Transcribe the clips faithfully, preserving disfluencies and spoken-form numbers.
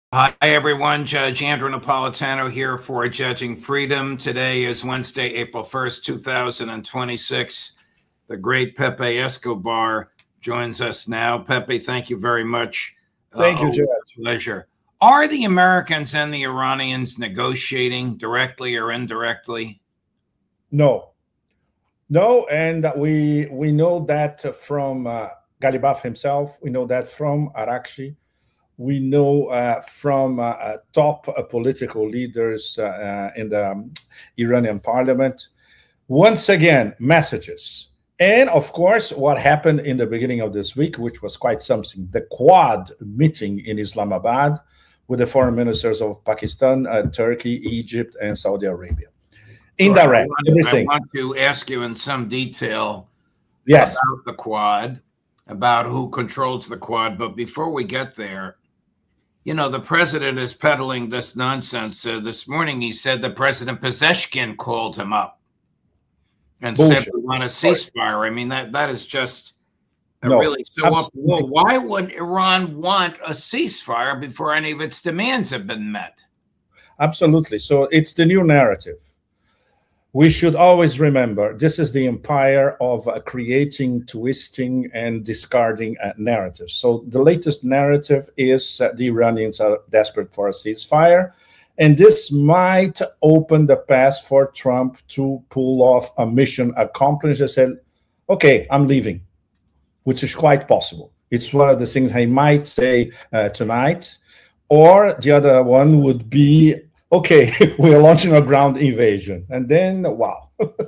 Hi, everyone. Judge Andrew Napolitano here for Judging Freedom. Today is Wednesday, April first, two thousand twenty-six. The great Pepe Escobar joins us now. Pepe, thank you very much. Thank uh, you, Judge. Pleasure. Are the Americans and the Iranians negotiating directly or indirectly? No. No, and we we know that from uh, Ghalibaf himself. We know that from Arakshi. We know uh, from uh, uh, top uh, political leaders uh, uh, in the um, Iranian parliament. Once again, messages. And of course, what happened in the beginning of this week, which was quite something, the Quad meeting in Islamabad with the foreign ministers of Pakistan, uh, Turkey, Egypt, and Saudi Arabia. Indirect, I want, everything. I want to ask you in some detail yes. about the Quad, about who controls the Quad. But before we get there, you know, the president is peddling this nonsense. Uh, this morning, he said that President Pezeshkian called him up and Bullshit. said we want a ceasefire. I mean, that that is just no, really so up. Well, why would Iran want a ceasefire before any of its demands have been met? Absolutely. So it's the new narrative. We should always remember this is the empire of uh, creating, twisting, and discarding uh, narratives. So the latest narrative is uh, the Iranians are desperate for a ceasefire, and this might open the path for Trump to pull off a mission accomplished. They said, okay, I'm leaving, which is quite possible. It's one of the things he might say uh, tonight. Or the other one would be, okay, we're launching a ground invasion. And then, wow.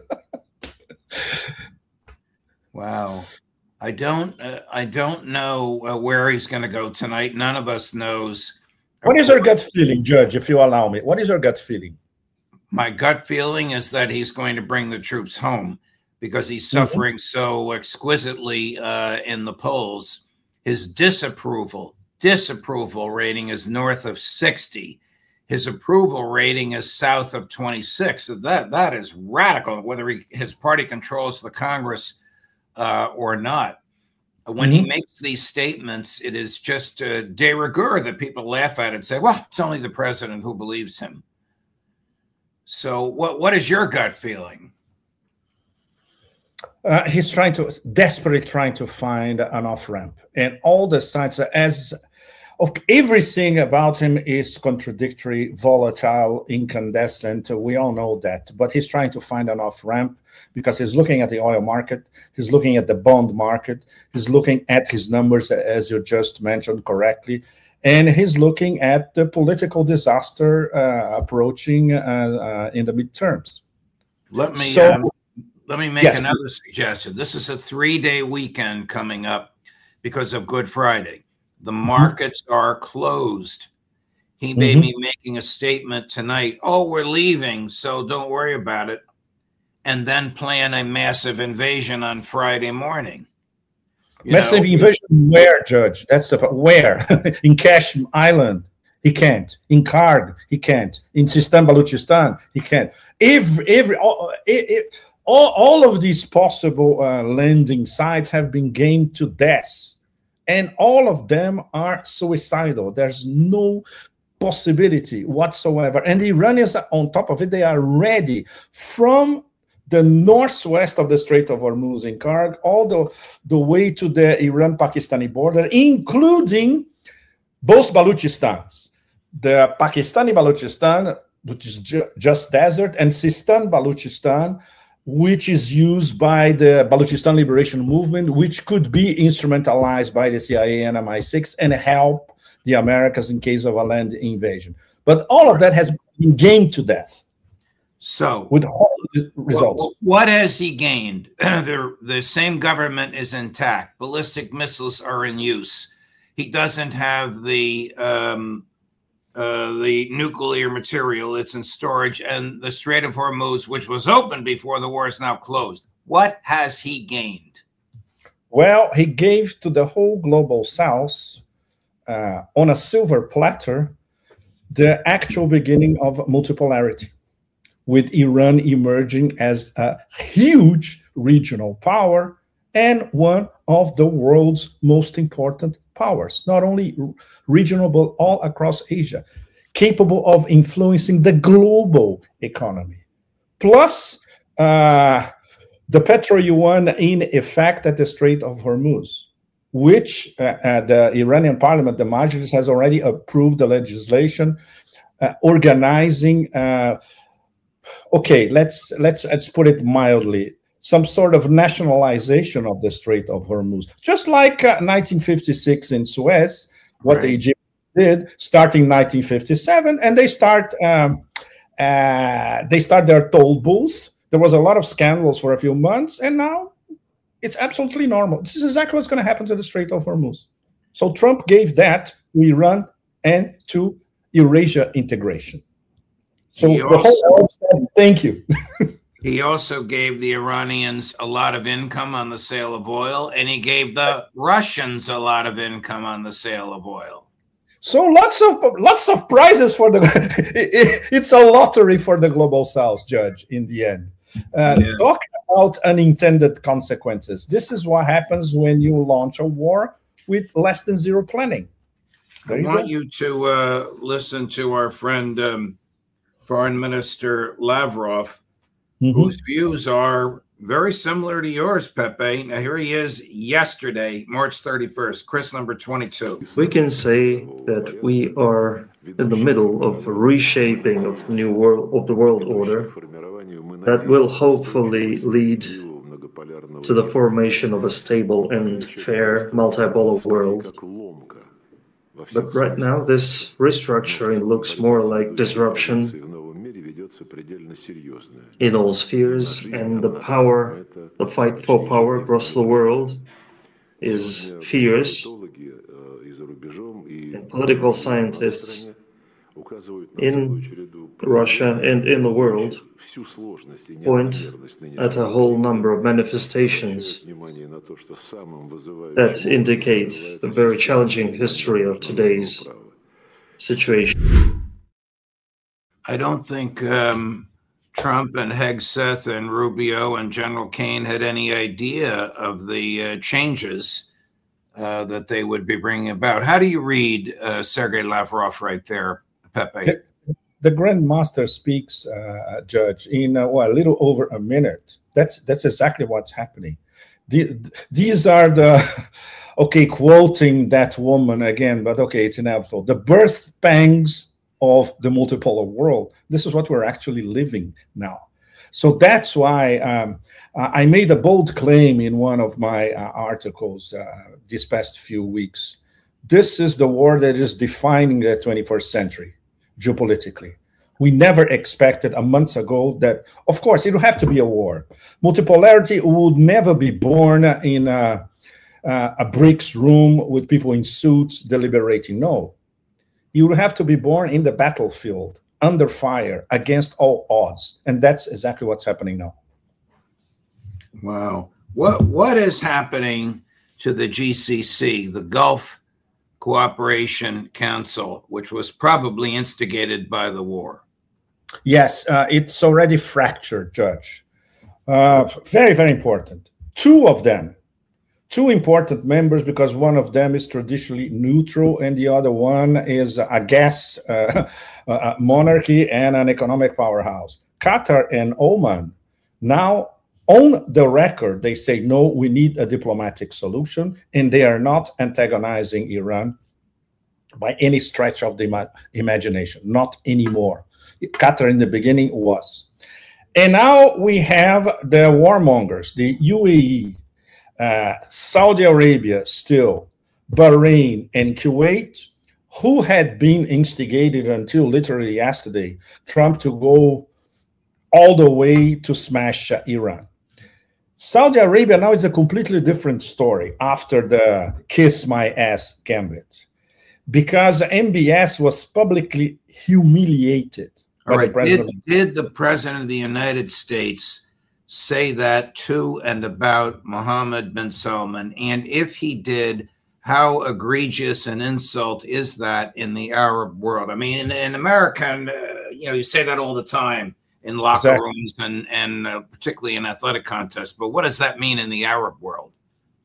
Wow. I don't uh, I don't know uh, where he's going to go tonight. None of us knows. What is your gut feeling, Judge, if you allow me? What is your gut feeling? My gut feeling is that he's going to bring the troops home because he's suffering mm-hmm. so exquisitely uh, in the polls. His disapproval, disapproval rating is north of sixty. His approval rating is south of twenty-six. So that that is radical, whether he, his party controls the Congress uh, or not. When mm-hmm. he makes these statements, it is just uh, de rigueur that people laugh at and say, well, it's only the president who believes him. So what what is your gut feeling? Uh, he's trying to, desperately trying to find an off-ramp. And all the sides, as of everything about him is contradictory, volatile, incandescent. We all know that. But he's trying to find an off-ramp because he's looking at the oil market. He's looking at the bond market. He's looking at his numbers, as you just mentioned correctly. And he's looking at the political disaster uh, approaching uh, uh, in the midterms. Let me, so, um, let me make yes, another suggestion. This is a three-day weekend coming up because of Good Friday. The markets are closed. He may mm-hmm. be making a statement tonight. Oh, we're leaving, so don't worry about it. And then plan a massive invasion on Friday morning. You massive know? invasion where, Judge? That's the where? In Kashmir Island, he can't. In Karg, he can't. In Sistan Baluchistan, he can't. Every, every, all, all, all of these possible uh, landing sites have been gamed to death. And all of them are suicidal. There's no possibility whatsoever. And the Iranians, on top of it, they are ready from the northwest of the Strait of Hormuz in Karg, all the, the way to the Iran-Pakistani border, including both Baluchistans. The Pakistani Baluchistan, which is ju just desert, and Sistan Baluchistan, which is used by the Baluchistan Liberation Movement, which could be instrumentalized by the C I A and M I six and help the Americans in case of a land invasion. But all of that has been gamed to death. So, with all the results. What, what has he gained? the, the same government is intact. Ballistic missiles are in use. He doesn't have the... Um, Uh, the nuclear material, it's in storage, and the Strait of Hormuz, which was open before the war, is now closed. What has he gained? Well, he gave to the whole global south, uh, on a silver platter, the actual beginning of multipolarity, with Iran emerging as a huge regional power and one of the world's most important powers, not only regional, but all across Asia, capable of influencing the global economy. Plus, uh, the petro-yuan in effect at the Strait of Hormuz, which uh, uh, the Iranian parliament, the Majlis, has already approved the legislation uh, organizing, uh, okay, let's, let's, let's put it mildly, some sort of nationalization of the Strait of Hormuz. Just like uh, nineteen fifty-six in Suez, what right. the Egyptians did, starting nineteen fifty-seven, and they start, um, uh, they start their toll booths. There was a lot of scandals for a few months, and now it's absolutely normal. This is exactly what's going to happen to the Strait of Hormuz. So Trump gave that to Iran and to Eurasia integration. So he the also, whole world said, thank you. He also gave the Iranians a lot of income on the sale of oil, and he gave the Russians a lot of income on the sale of oil. So lots of lots of prizes for the. It's a lottery for the global South, Judge. In the end, uh, yeah. Talk about unintended consequences. This is what happens when you launch a war with less than zero planning. There I you want go. you to uh, listen to our friend um, Foreign Minister Lavrov. Mm-hmm. Whose views are very similar to yours, Pepe. Now, here he is yesterday, March thirty-first, Chris number twenty-two. We can say that we are in the middle of a reshaping of the new world, of the world order that will hopefully lead to the formation of a stable and fair multipolar world. But right now, this restructuring looks more like disruption in all spheres, and the power, the fight for power across the world is fierce. And political scientists in Russia and in the world point at a whole number of manifestations that indicate the very challenging history of today's situation. I don't think um, Trump and Hegseth and Rubio and General Kane had any idea of the uh, changes uh, that they would be bringing about. How do you read uh, Sergei Lavrov right there, Pepe? The, the Grand Master speaks, uh, Judge, in uh, well, a little over a minute. That's that's exactly what's happening. The, these are the, okay, quoting that woman again, but okay, it's inevitable. The birth pangs of the multipolar world. This is what we're actually living now. So that's why um, I made a bold claim in one of my uh, articles uh, these past few weeks. This is the war that is defining the twenty-first century geopolitically. We never expected a month ago that, of course, it would have to be a war. Multipolarity would never be born in a, uh, a BRICS room with people in suits deliberating. No. You will have to be born in the battlefield, under fire, against all odds. And that's exactly what's happening now. Wow. What What is happening to the G C C, the Gulf Cooperation Council, which was probably instigated by the war? Yes, uh, it's already fractured, Judge. Uh, very, very important. Two of them. Two important members, because one of them is traditionally neutral and the other one is a gas uh, a monarchy and an economic powerhouse. Qatar and Oman now, on the record, they say, no, we need a diplomatic solution, and they are not antagonizing Iran by any stretch of the ima imagination, not anymore. Qatar in the beginning was. And now we have the warmongers, the U A E, Uh, Saudi Arabia still, Bahrain and Kuwait, who had been instigated until literally yesterday, Trump to go all the way to smash uh, Iran. Saudi Arabia now is a completely different story after the kiss my ass gambit, because M B S was publicly humiliated. All right, did, did the President of the United States say that to and about Mohammed bin Salman? And if he did, how egregious an insult is that in the Arab world? I mean, in, in America, uh, you know, you say that all the time in locker exactly. rooms and, and uh, particularly in athletic contests. But what does that mean in the Arab world?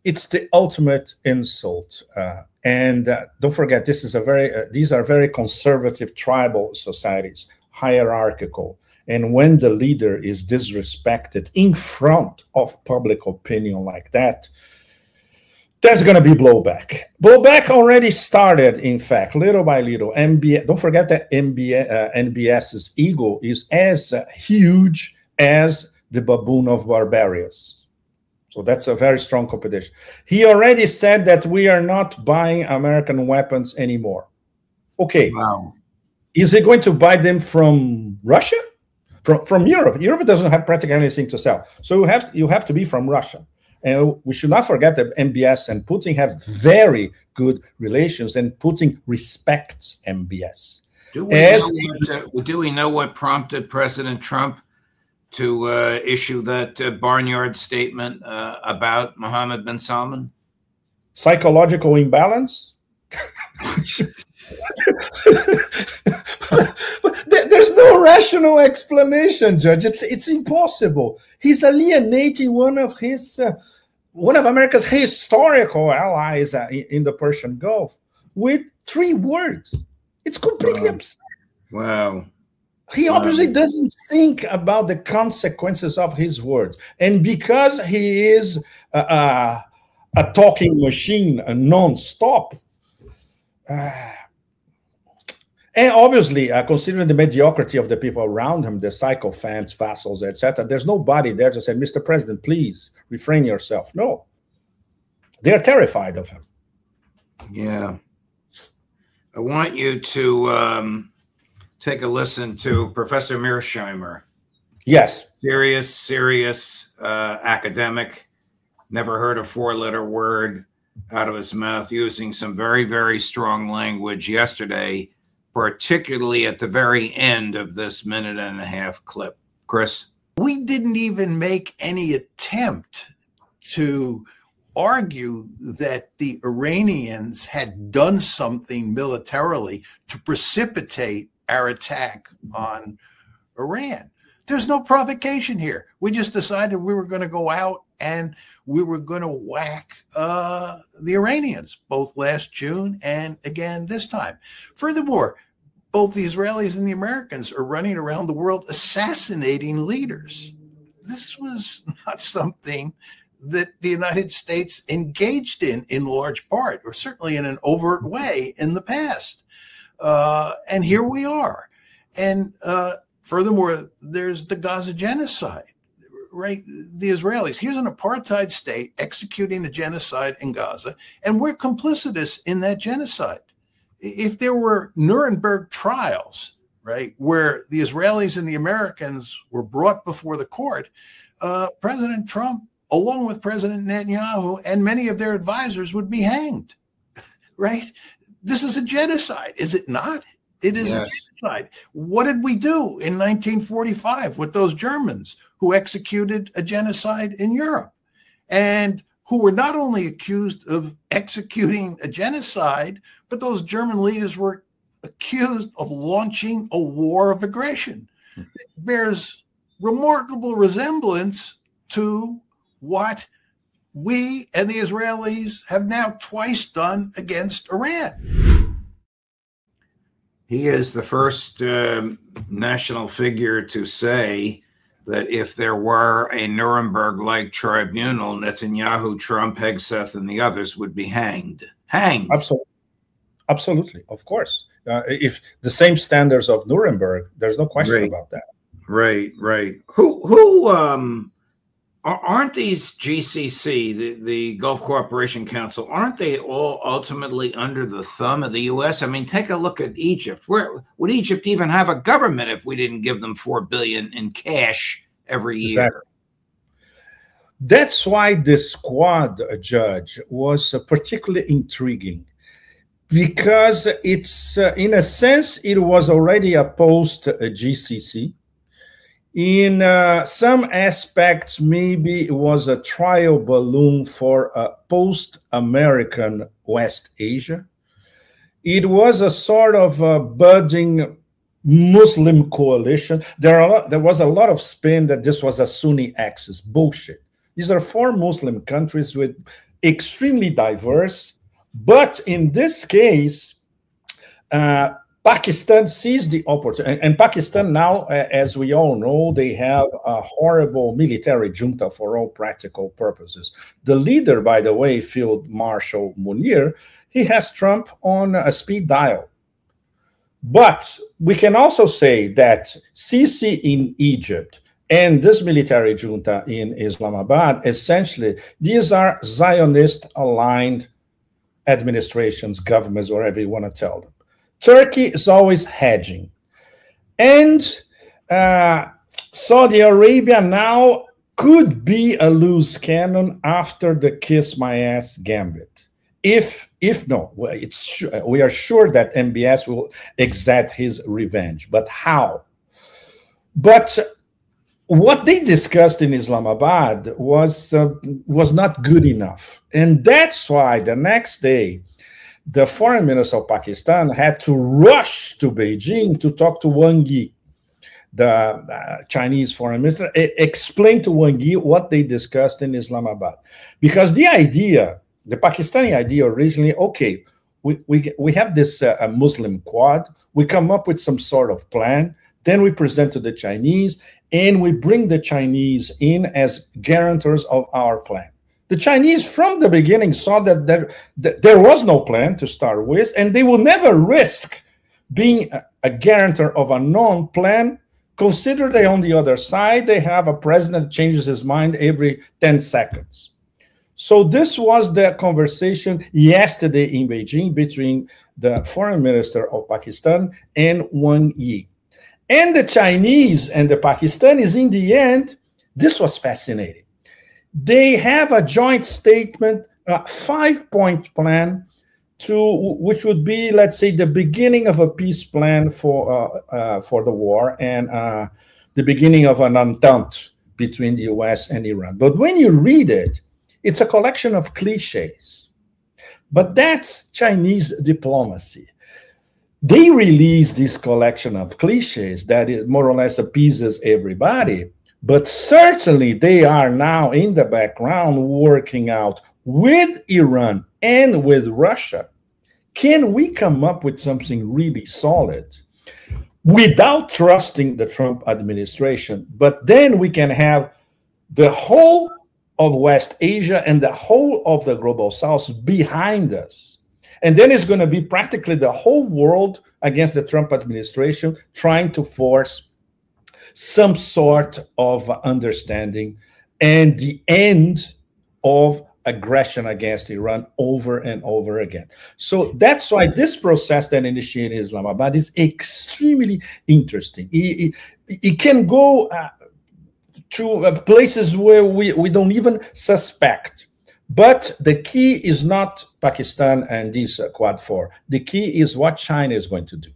it's the ultimate insult. Uh, and uh, don't forget, this is a very uh, these are very conservative tribal societies, hierarchical. And when the leader is disrespected in front of public opinion like that, there's going to be blowback. Blowback already started, in fact, little by little. M B S, don't forget that M B S, uh, NBS's ego is as uh, huge as the baboon of Barbarius. So that's a very strong competition. He already said that we are not buying American weapons anymore. Okay. Wow. Is he going to buy them from Russia? From, from Europe? Europe doesn't have practically anything to sell. So you have to, you have to be from Russia. And we should not forget that M B S and Putin have very good relations, and Putin respects M B S. Do we, As, know, what, do we know what prompted President Trump to uh, issue that uh, barnyard statement uh, about Mohammed bin Salman? Psychological imbalance? But there's no rational explanation, Judge. It's it's impossible. He's alienating one of his uh, one of America's historical allies uh, in, in the Persian Gulf with three words. It's completely wow. absurd. Wow. He obviously wow. doesn't think about the consequences of his words, and because he is a, a, a talking machine, a non-stop. Uh, And obviously, uh, considering the mediocrity of the people around him, the sycophants, vassals, et cetera, there's nobody there to say, Mister President, please refrain yourself. No. They're terrified of him. Yeah. I want you to um, take a listen to Professor Mearsheimer. Yes. Serious, serious uh, academic. Never heard a four-letter word out of his mouth, using some very, very strong language yesterday, particularly at the very end of this minute and a half clip. Chris? We didn't even make any attempt to argue that the Iranians had done something militarily to precipitate our attack on Iran. There's no provocation here. We just decided we were going to go out and we were going to whack uh, the Iranians, both last June and again this time. Furthermore, both the Israelis and the Americans are running around the world assassinating leaders. This was not something that the United States engaged in in large part, or certainly in an overt way in the past. Uh, and here we are. And uh, furthermore, there's the Gaza genocide, right? The Israelis, here's an apartheid state executing a genocide in Gaza, and we're complicitous in that genocide. If there were Nuremberg trials, right, where the Israelis and the Americans were brought before the court, uh, President Trump, along with President Netanyahu and many of their advisors, would be hanged, right? This is a genocide, is it not? It is yes. a genocide. What did we do in nineteen forty-five with those Germans who executed a genocide in Europe, and who were not only accused of executing a genocide, but those German leaders were accused of launching a war of aggression? It bears remarkable resemblance to what we and the Israelis have now twice done against Iran. He is the first uh, national figure to say that if there were a Nuremberg-like tribunal, Netanyahu, Trump, Hegseth, and the others would be hanged. Hanged. Absolutely. Absolutely. Of course. Uh, if the same standards of Nuremberg, there's no question right. about that. Right, right. Who, who, um, aren't these G C C, the, the Gulf Cooperation Council, aren't they all ultimately under the thumb of the U S? I mean, take a look at Egypt. Where would Egypt even have a government if we didn't give them four billion dollars in cash every year? Exactly. That's why the Squad, uh, Judge, was uh, particularly intriguing, because it's, uh, in a sense, it was already a post-G C C. In uh, some aspects, maybe it was a trial balloon for a post-American West Asia. It was a sort of a budding Muslim coalition. There, are a lot, there was a lot of spin that this was a Sunni axis. Bullshit. These are four Muslim countries with extremely diverse. But in this case, uh, Pakistan sees the opportunity. And Pakistan now, as we all know, they have a horrible military junta for all practical purposes. The leader, by the way, Field Marshal Munir, he has Trump on a speed dial. But we can also say that Sisi in Egypt and this military junta in Islamabad, essentially, these are Zionist-aligned administrations, governments, whatever you want to tell them. Turkey is always hedging. And uh, Saudi Arabia now could be a loose cannon after the kiss my ass gambit. If, if no, it's, we are sure that M B S will exact his revenge. But how? But what they discussed in Islamabad was, uh, was not good enough. And that's why the next day, the foreign minister of Pakistan had to rush to Beijing to talk to Wang Yi, the uh, Chinese foreign minister, explain to Wang Yi what they discussed in Islamabad. Because the idea, the Pakistani idea originally, okay, we, we, we have this uh, Muslim Quad, we come up with some sort of plan, then we present to the Chinese, and we bring the Chinese in as guarantors of our plan. The Chinese, from the beginning, saw that there, that there was no plan to start with, and they will never risk being a, a guarantor of a known plan. Consider they on the other side, they have a president that changes his mind every ten seconds. So this was the conversation yesterday in Beijing between the foreign minister of Pakistan and Wang Yi. And the Chinese and the Pakistanis, in the end, this was fascinating. They have a joint statement, a five-point plan, to which would be, let's say, the beginning of a peace plan for uh, uh, for the war and uh, the beginning of an entente between the U S and Iran. But when you read it, it's a collection of cliches. But that's Chinese diplomacy. They release this collection of cliches that it more or less appeases everybody. But certainly they are now in the background working out with Iran and with Russia. Can we come up with something really solid without trusting the Trump administration? But then we can have the whole of West Asia and the whole of the global South behind us. And then it's going to be practically the whole world against the Trump administration trying to force some sort of understanding and the end of aggression against Iran over and over again. So that's why this process that initiated in Islamabad is extremely interesting. It, it, it can go uh, to uh, places where we, we don't even suspect. But the key is not Pakistan and this uh, Quad four. The key is what China is going to do.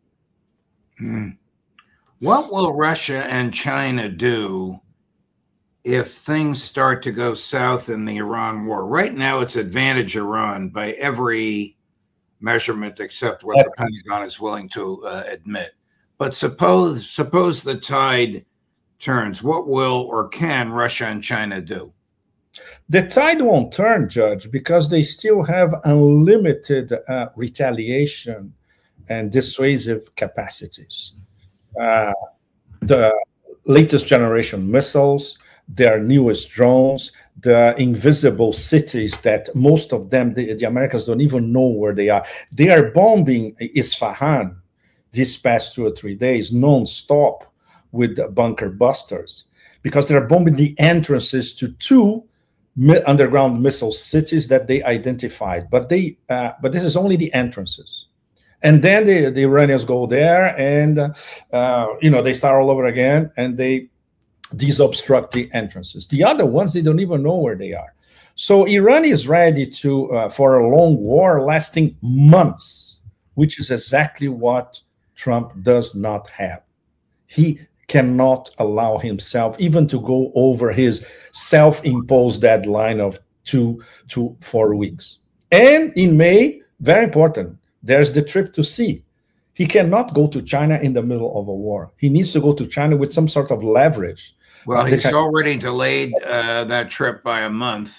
Mm. What will Russia and China do if things start to go south in the Iran war? Right now, it's advantage Iran by every measurement except what the Pentagon is willing to uh, admit. But suppose suppose the tide turns. What will or can Russia and China do? The tide won't turn, Judge, because they still have unlimited uh, retaliation and dissuasive capacities. Uh, the latest generation missiles, their newest drones, the invisible cities that most of them, the, the Americans don't even know where they are. They are bombing Isfahan these past two or three days, non-stop, with bunker busters, because they're bombing the entrances to two underground missile cities that they identified. But they, uh, but this is only the entrances. And then the, the Iranians go there and, uh, you know, they start all over again and they disobstruct the entrances. The other ones, they don't even know where they are. So Iran is ready to uh, for a long war lasting months, which is exactly what Trump does not have. He cannot allow himself even to go over his self-imposed deadline of two to four weeks. And in May, very important, there's the trip to sea. He cannot go to China in the middle of a war. He needs to go to China with some sort of leverage. Well, he's already delayed uh, that trip by a month.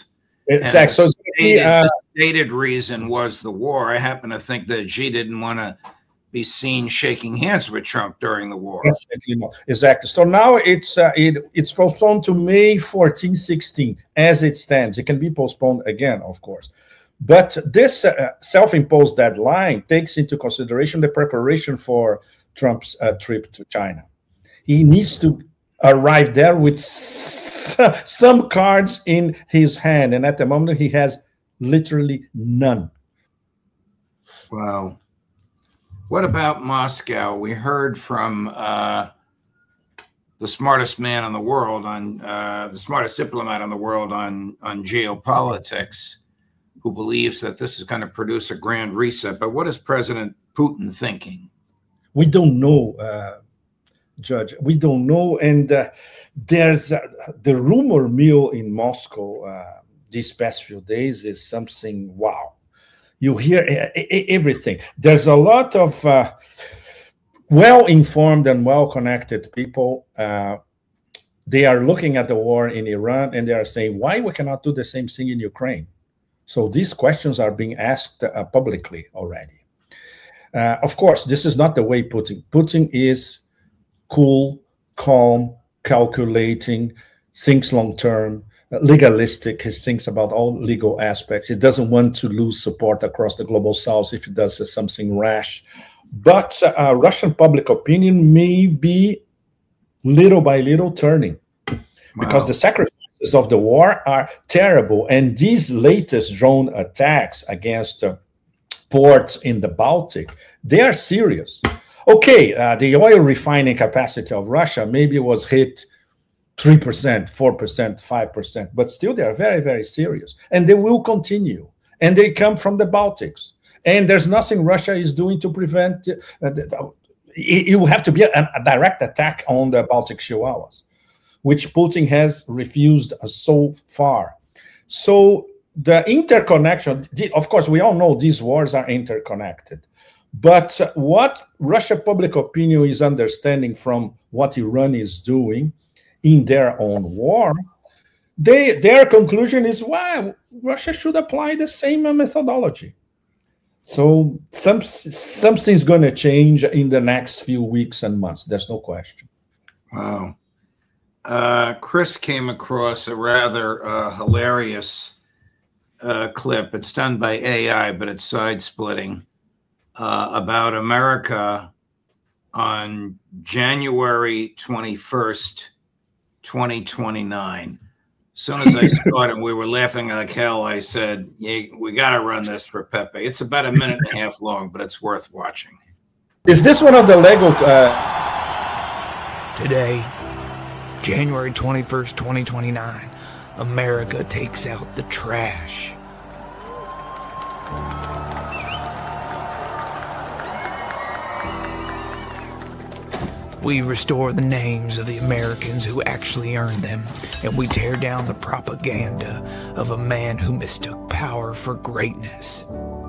Exactly. So the stated, uh, the stated reason was the war. I happen to think that Xi didn't want to be seen shaking hands with Trump during the war. Definitely not. Exactly. So now it's uh, it, it's postponed to May fourteenth, sixteenth, as it stands. It can be postponed again, of course. But this uh, self-imposed deadline takes into consideration the preparation for Trump's uh, trip to China. He needs to arrive there with some cards in his hand, and at the moment he has literally none. Wow. What about Moscow? We heard from uh, the smartest man in the world on uh, the smartest diplomat in the world on on geopolitics, who believes that this is going to produce a grand reset. But what is President Putin thinking? We don't know. Uh, Judge, we don't know, and uh, there's uh, the rumor mill in Moscow uh, these past few days is something. Wow, you hear everything. There's a lot of uh, well-informed and well-connected people. Uh, they are looking at the war in Iran and they are saying, why we cannot do the same thing in Ukraine? So these questions are being asked uh, publicly already. Uh, of course, this is not the way Putin. Putin is cool, calm, calculating, thinks long-term, legalistic. He thinks about all legal aspects. He doesn't want to lose support across the global south if he does something rash. But uh, Russian public opinion may be little by little turning. Wow. Because the sacrifices of the war are terrible. And these latest drone attacks against uh, ports in the Baltic, they are serious. Okay, uh, the oil refining capacity of Russia maybe was hit three percent, four percent, five percent, but still they are very, very serious. And they will continue. And they come from the Baltics. And there's nothing Russia is doing to prevent. Uh, it, it will have to be a, a direct attack on the Baltic Chihuahuas, which Putin has refused so far. So the interconnection, of course, we all know these wars are interconnected. But what Russian public opinion is understanding from what Iran is doing in their own war, they, their conclusion is, well, Russia should apply the same methodology. So some, something's going to change in the next few weeks and months. There's no question. Wow. Uh, Chris came across a rather uh, hilarious uh, clip. It's done by A I, but it's side-splitting. Uh, about America on January twenty-first, twenty twenty-nine. As soon as I saw it and we were laughing like hell, I said, yeah, we got to run this for Pepe. It's about a minute and a half long, but it's worth watching. Is this one of the Lego? Uh... Today, January twenty-first, twenty twenty-nine, America takes out the trash. We restore the names of the Americans who actually earned them, and we tear down the propaganda of a man who mistook power for greatness.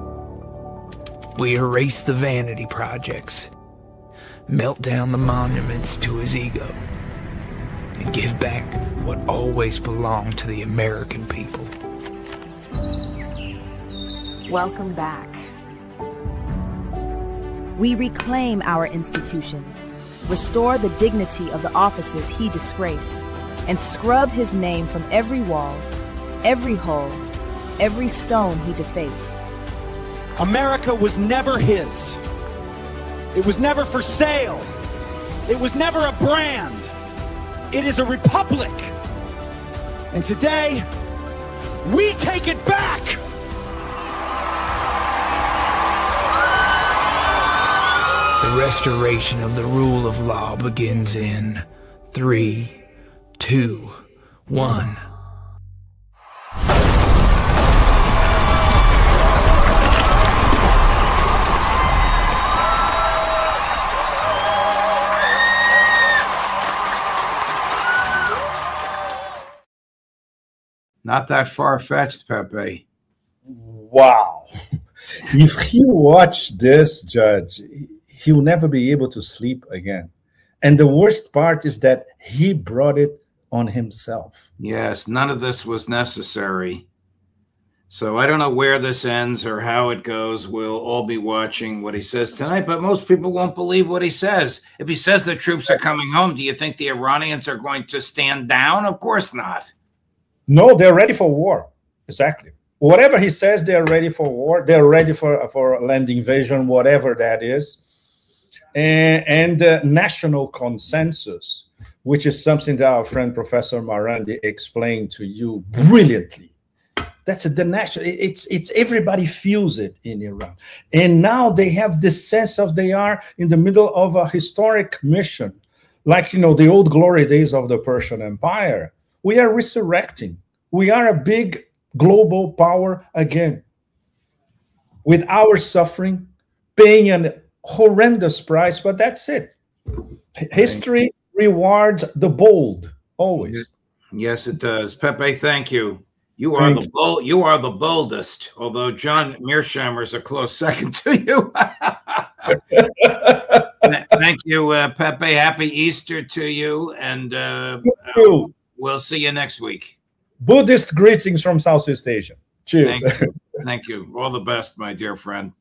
We erase the vanity projects, melt down the monuments to his ego, and give back what always belonged to the American people. Welcome back. We reclaim our institutions, restore the dignity of the offices he disgraced, and scrub his name from every wall, every hole, every stone he defaced. America was never his. It was never for sale. It was never a brand. It is a republic. And today, we take it back. The restoration of the rule of law begins in three, two, one. Not that far-fetched, Pepe. Wow. If he watched this, Judge, he will never be able to sleep again. And the worst part is that he brought it on himself. Yes, none of this was necessary. So I don't know where this ends or how it goes. We'll all be watching what he says tonight, but most people won't believe what he says. If he says the troops are coming home, do you think the Iranians are going to stand down? Of course not. No, they're ready for war. Exactly. Whatever he says, they're ready for war. They're ready for, for land invasion, whatever that is. And, and uh, national consensus, which is something that our friend Professor Marandi explained to you brilliantly. That's a, the national, it's, it's everybody feels it in Iran. And now they have this sense of they are in the middle of a historic mission. Like, you know, the old glory days of the Persian Empire. We are resurrecting. We are a big global power again. With our suffering, paying a horrendous price, but that's it. History rewards the bold, always. Yes, it does. Pepe, thank you. You are Thank the bold, you are the boldest, although John Mearsheimer is a close second to you. Thank you, uh, Pepe. Happy Easter to you, and uh, you. Uh, we'll see you next week. Buddhist greetings from Southeast Asia. Cheers. Thank you. Thank you. All the best, my dear friend.